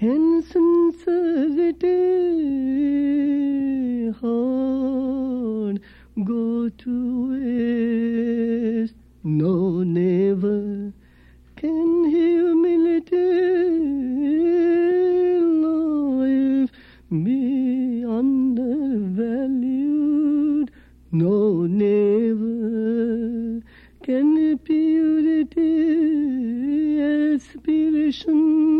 and sincerity hard go to waste. No, never can humility life be undervalued. No, never can purity aspiration